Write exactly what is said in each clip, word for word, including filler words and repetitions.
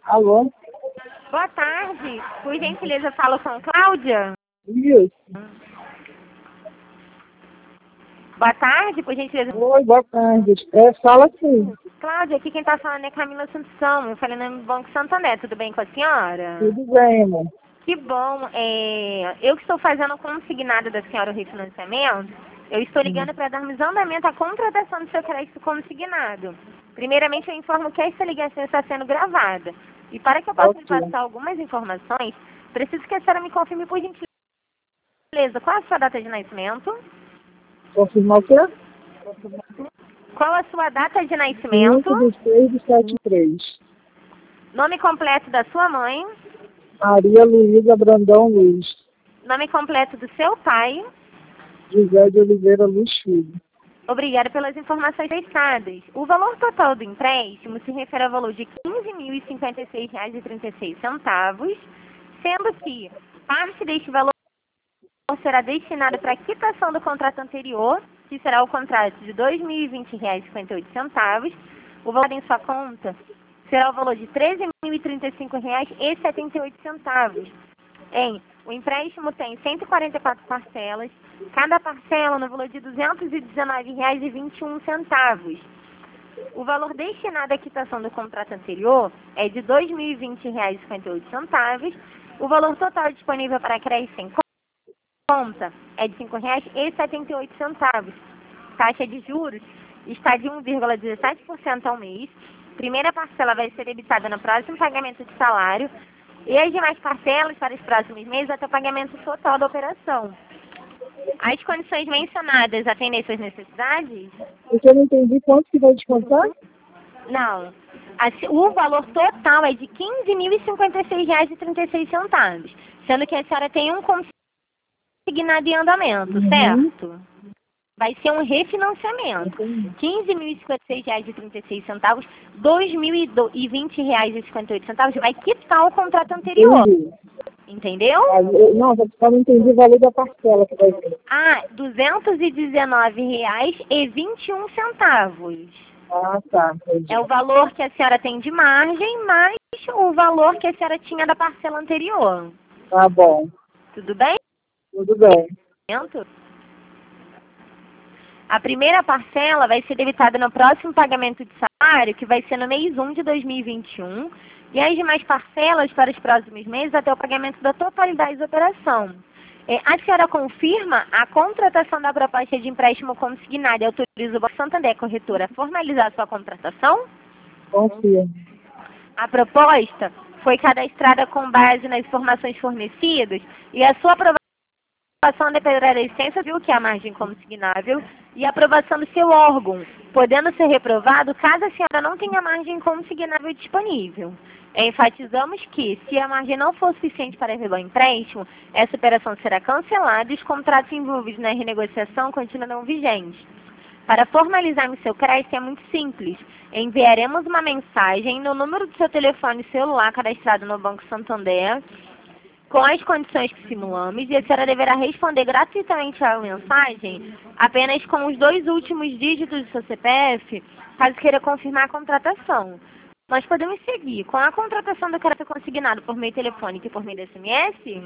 Alô? Boa tarde. Por gentileza, eu falo com Cláudia? Isso. Boa tarde, por gentileza. Oi, boa tarde. É, fala sim. Cláudia, aqui quem está falando é Camila Assunção. Eu falei no Banco Santander. Tudo bem com a senhora? Tudo bem, amor. Que bom. É, eu que estou fazendo consignado da senhora o refinanciamento, eu estou ligando para darmos andamento à contratação do seu crédito consignado. Primeiramente, eu informo que esta ligação está sendo gravada. E para que eu possa lhe Ok. passar algumas informações, preciso que a senhora me confirme por gentileza qual é a sua data de nascimento, Confirmar o quê? qual a sua data de cinco nascimento, de seis de setenta e três. nome completo da sua mãe, Maria Luísa Brandão Luiz. nome completo do seu pai. José de Oliveira Luiz Filho. Obrigada pelas informações prestadas. O valor total do empréstimo se refere ao valor de quinze mil e cinquenta e seis reais e trinta e seis centavos, sendo que parte deste valor será destinada para a quitação do contrato anterior, que será o contrato de dois mil e vinte reais e cinquenta e oito centavos. O valor em sua conta será o valor de treze mil e trinta e cinco reais e setenta e oito centavos. Em, o empréstimo tem cento e quarenta e quatro parcelas, cada parcela no valor de duzentos e dezenove reais e vinte e um centavos. O valor destinado à quitação do contrato anterior é de dois mil e vinte reais e cinquenta e oito centavos. O valor total disponível para crédito em conta é de cinco reais e setenta e oito centavos. Taxa de juros está de um vírgula dezessete por cento ao mês. Primeira parcela vai ser debitada no próximo pagamento de salário e as demais parcelas para os próximos meses até o pagamento total da operação. As condições mencionadas atendem suas necessidades? Porque eu não entendi quanto que vai descontar? Não. Assim, o valor total é de quinze mil e cinquenta e seis reais e trinta e seis centavos, sendo que a senhora tem um consignado em andamento, Uhum. certo? Vai ser um refinanciamento. Entendi. quinze mil e cinquenta e seis reais e trinta e seis centavos, dois mil e vinte reais e cinquenta e oito centavos vai quitar o contrato anterior. Entendi. Entendeu? Ah, eu- Não, só não entendi o valor da parcela que vai ser. Ah, duzentos e dezenove reais e vinte e um centavos. Ah, tá. Entendi. É o valor que a senhora tem de margem, mais o valor que a senhora tinha da parcela anterior. Tá bom. Tudo bem? Tudo bem. A primeira parcela vai ser debitada no próximo pagamento de salário, que vai ser no mês um de dois mil e vinte e um, e as demais parcelas para os próximos meses até o pagamento da totalidade da operação. É, a senhora confirma a contratação da proposta de empréstimo consignado e autoriza o Banco Santander Corretora a formalizar a sua contratação? Confio. A proposta foi cadastrada com base nas informações fornecidas e a sua aprovação A aprovação dependerá da licença, viu, que é a margem consignável, e a aprovação do seu órgão, podendo ser reprovado caso a senhora não tenha margem consignável disponível. Enfatizamos que, se a margem não for suficiente para revelar o empréstimo, essa operação será cancelada e os contratos envolvidos na renegociação continuarão vigentes. Para formalizarmos seu crédito é muito simples. Enviaremos uma mensagem no número do seu telefone celular cadastrado no Banco Santander, com as condições que simulamos, e a senhora deverá responder gratuitamente à mensagem apenas com os dois últimos dígitos do seu C P F, caso queira confirmar a contratação. Nós podemos seguir com a contratação do crédito consignado por meio telefônico e por meio de S M S?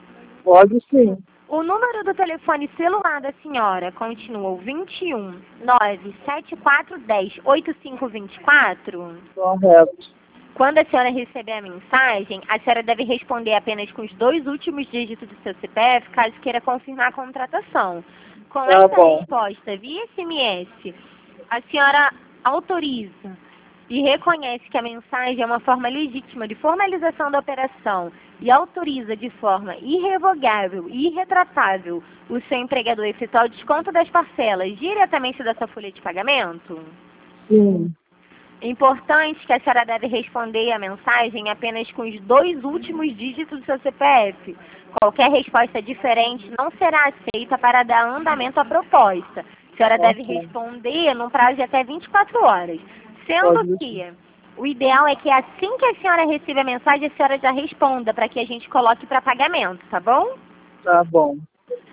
Pode sim. O número do telefone celular da senhora continua o vinte e um, nove, sete quatro um zero, oito cinco dois quatro? Correto. Quando a senhora receber a mensagem, a senhora deve responder apenas com os dois últimos dígitos do seu C P F, caso queira confirmar a contratação. Com Tá essa bom. resposta via S M S, a senhora autoriza e reconhece que a mensagem é uma forma legítima de formalização da operação e autoriza de forma irrevogável e irretratável o seu empregador a efetuar o desconto das parcelas diretamente da sua folha de pagamento? Sim. Importante que a senhora deve responder a mensagem apenas com os dois últimos dígitos do seu C P F. Qualquer resposta diferente não será aceita para dar andamento à proposta. A senhora deve Ok. responder num prazo de até vinte e quatro horas. Sendo Pode que o ideal é que assim que a senhora receba a mensagem, a senhora já responda para que a gente coloque para pagamento, tá bom? Tá bom.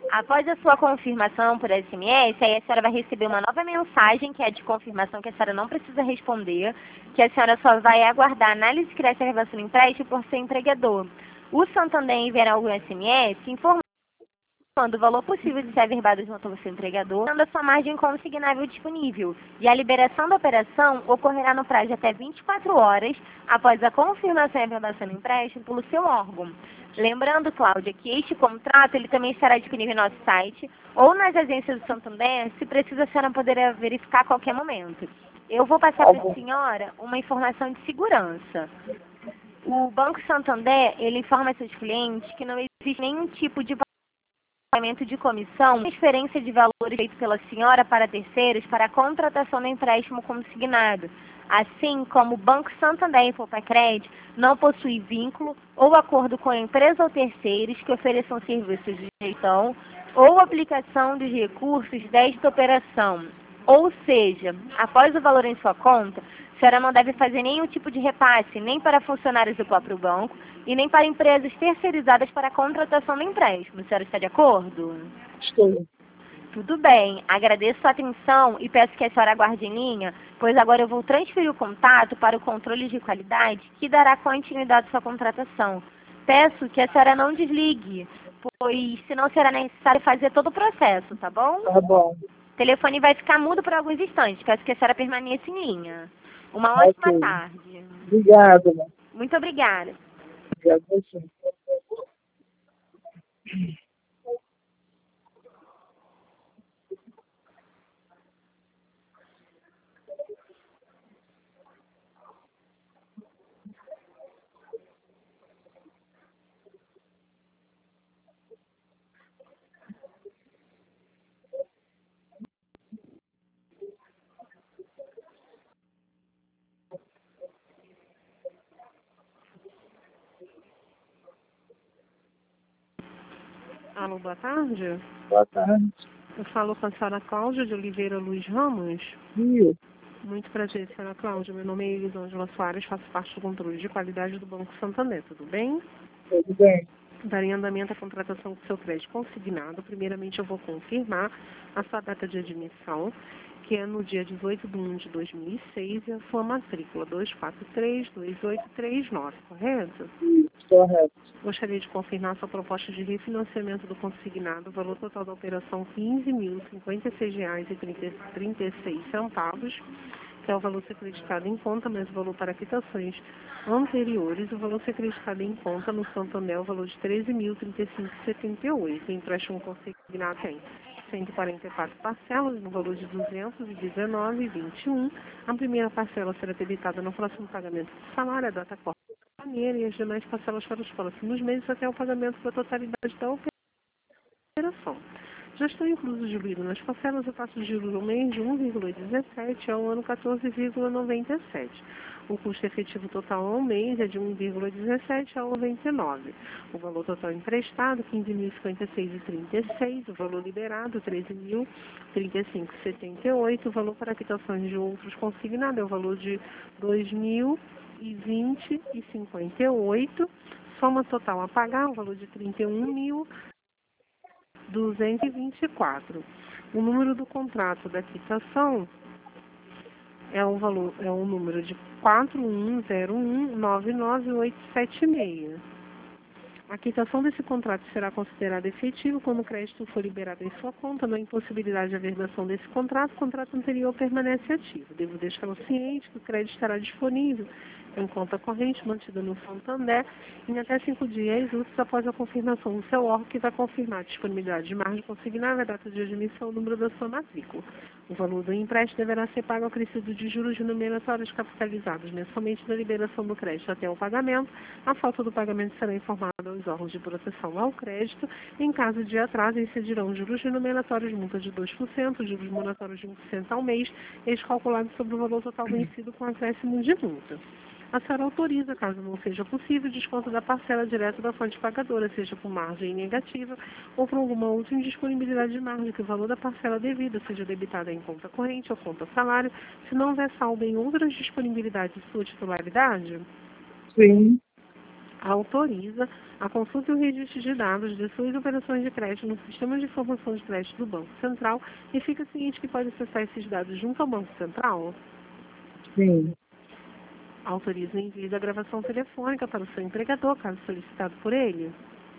Após a sua confirmação por S M S, aí a senhora vai receber uma nova mensagem, que é de confirmação, que a senhora não precisa responder, que a senhora só vai aguardar a análise de crédito e reservação do empréstimo por seu empregador. O Santander enviará o S M S informando o valor possível de ser averbado junto ao seu empregador, dando a sua margem consignável disponível. E a liberação da operação ocorrerá no prazo de até vinte e quatro horas após a confirmação e averbação do empréstimo pelo seu órgão. Lembrando, Cláudia, que este contrato ele também estará disponível no nosso site ou nas agências do Santander, se precisa a senhora poderá verificar a qualquer momento. Eu vou passar Tá para a bom. senhora uma informação de segurança. O Banco Santander, ele informa a seus clientes que não existe nenhum tipo de pagamento de comissão, transferência de valores feito pela senhora para terceiros para a contratação do empréstimo consignado. Assim como o Banco Santander e Fopacred não possui vínculo ou acordo com a empresa ou terceiros que ofereçam serviços de gestão ou aplicação dos recursos desta operação. Ou seja, após o valor em sua conta, a senhora não deve fazer nenhum tipo de repasse, nem para funcionários do próprio banco e nem para empresas terceirizadas para a contratação do empréstimo. A senhora está de acordo? Estou. Tudo bem. Agradeço sua atenção e peço que a senhora aguarde em linha, pois agora eu vou transferir o contato para o controle de qualidade que dará continuidade à sua contratação. Peço que a senhora não desligue, pois senão será necessário fazer todo o processo, tá bom? Tá bom. O telefone vai ficar mudo por alguns instantes. Peço que a senhora permaneça em linha. Uma ótima Ok. tarde. Obrigada, né? Muito obrigada. Obrigada a você. Alô, boa tarde. Boa tarde. Eu falo com a senhora Cláudia de Oliveira Luiz Ramos. Rio. Muito prazer, senhora Cláudia. Meu nome é Elisângela Soares, faço parte do controle de qualidade do Banco Santander. Tudo bem? Tudo bem? Darei andamento à contratação do seu crédito consignado. Primeiramente, eu vou confirmar a sua data de admissão, que é no dia dezoito de um de dois mil e seis, e a sua matrícula dois quatro três dois oito três nove, correto? Isso, correto. Gostaria de confirmar sua proposta de refinanciamento do consignado, o valor total da operação quinze mil e cinquenta e seis reais e trinta e seis centavos, que é o valor ser acreditado em conta, mas o valor para quitações anteriores, o valor ser acreditado em conta no Santander, o valor de treze mil e trinta e cinco reais e setenta e oito centavos. O empréstimo consignado tem cento e quarenta e quatro parcelas, no valor de duzentos e dezenove reais e vinte e um centavos. A primeira parcela será debitada no próximo pagamento do salário, a data corta e as demais parcelas para os próximos meses até o pagamento da totalidade da operação. Já estão inclusos diluídos nas parcelas a taxa de juros ao mês de um vírgula dezessete ao ano quatorze vírgula noventa e sete. O custo efetivo total ao mês é de um vírgula dezessete ao noventa e nove. O valor total emprestado, quinze mil e cinquenta e seis reais e trinta e seis. O valor liberado, treze mil e trinta e cinco reais e setenta e oito. O valor para quitações de outros consignado é o valor de dois mil e vinte e cinquenta e oito. Soma total a pagar, o valor de trinta e um mil duzentos e vinte e quatro. O número do contrato da quitação é o valor, é o número de quatro um zero um nove nove oito sete seis. A quitação desse contrato será considerada efetiva quando o crédito for liberado em sua conta. Na impossibilidade de averbação desse contrato, o contrato anterior permanece ativo. Devo deixá-lo ciente que o crédito estará disponível em conta corrente mantida no Santander em até cinco dias úteis após a confirmação do seu órgão, que vai confirmar a disponibilidade de margem consignável, a data de admissão, o número da sua matrícula. O valor do empréstimo deverá ser pago ao crescido de juros de numeratórios capitalizados mensalmente da liberação do crédito até o pagamento. A falta do pagamento será informada aos órgãos de proteção ao crédito. Em caso de atraso, incidirão juros de numeratórios, multa de dois por cento, juros moratórios de um por cento ao mês, eles calculados sobre o valor total vencido com acréscimo de multa. A senhora autoriza, caso não seja possível, o desconto da parcela direto da fonte pagadora, seja por margem negativa ou por alguma outra indisponibilidade de margem, que o valor da parcela devida seja debitada em conta corrente ou conta salário, se não houver saldo em outras disponibilidades de sua titularidade. Sim. autoriza a consulta e o registro de dados de suas operações de crédito no Sistema de Informação de Crédito do Banco Central e fica ciente que pode acessar esses dados junto ao Banco Central? Sim. Autoriza o envio da gravação telefônica para o seu empregador, caso solicitado por ele?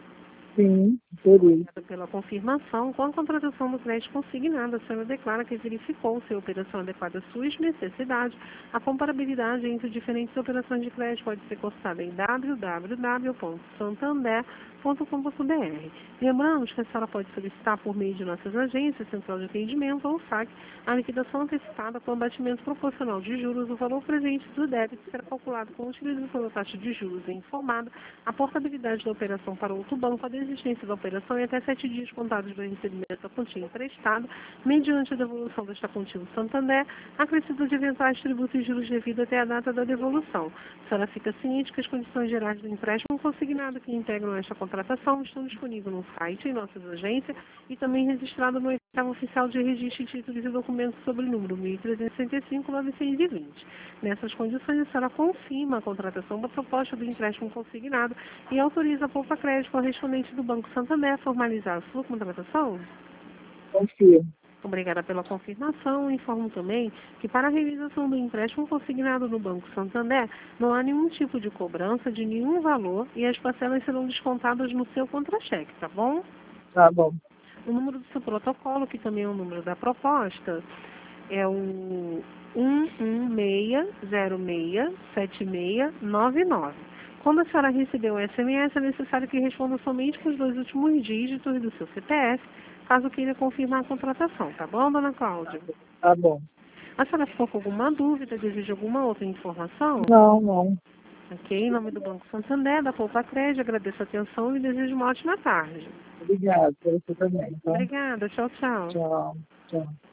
Sim, autorizo. Obrigada pela confirmação. Com a contratação do crédito consignado, a senhora declara que verificou se a operação adequada às suas necessidades. A comparabilidade entre diferentes operações de crédito pode ser consultada em w w w ponto santander ponto com ponto b r. Lembramos que a senhora pode solicitar por meio de nossas agências, central de atendimento ou saque, a liquidação antecipada com abatimento proporcional de juros. O valor presente do débito será calculado com a utilização da taxa de juros informada, a portabilidade da operação para outro banco, a desistência da operação e até sete dias contados do recebimento da quantia emprestada, mediante a devolução desta quantia do Santander, acrescido de eventuais tributos e juros devido até a data da devolução. A senhora fica ciente que as condições gerais do empréstimo consignado que integram esta contratação estão disponíveis no site, em nossas agências e também registrado no Exame Oficial de Registro de Títulos e Documentos sobre o número mil trezentos e sessenta e cinco, novecentos e vinte. Nessas condições, a senhora confirma a contratação da proposta do empréstimo consignado e autoriza a Poupa Crédito correspondente do Banco Santander a formalizar a sua contratação? Confirmo. Obrigada pela confirmação. Informo também que para a realização do empréstimo consignado no Banco Santander, não há nenhum tipo de cobrança de nenhum valor e as parcelas serão descontadas no seu contra-cheque, tá bom? Tá bom. O número do seu protocolo, que também é o número da proposta, é o um um seis zero seis sete seis nove nove. Quando a senhora receber o S M S, é necessário que responda somente com os dois últimos dígitos do seu C P F, caso queira confirmar a contratação, tá bom, dona Cláudia? Tá bom. A senhora ficou com alguma dúvida, deseja alguma outra informação? Não, não. Ok, em nome do Banco Santander, da Poupa Crédito, agradeço a atenção e desejo uma ótima tarde. Obrigado, por você também. Tá? Obrigada, tchau, tchau. Tchau. Tchau.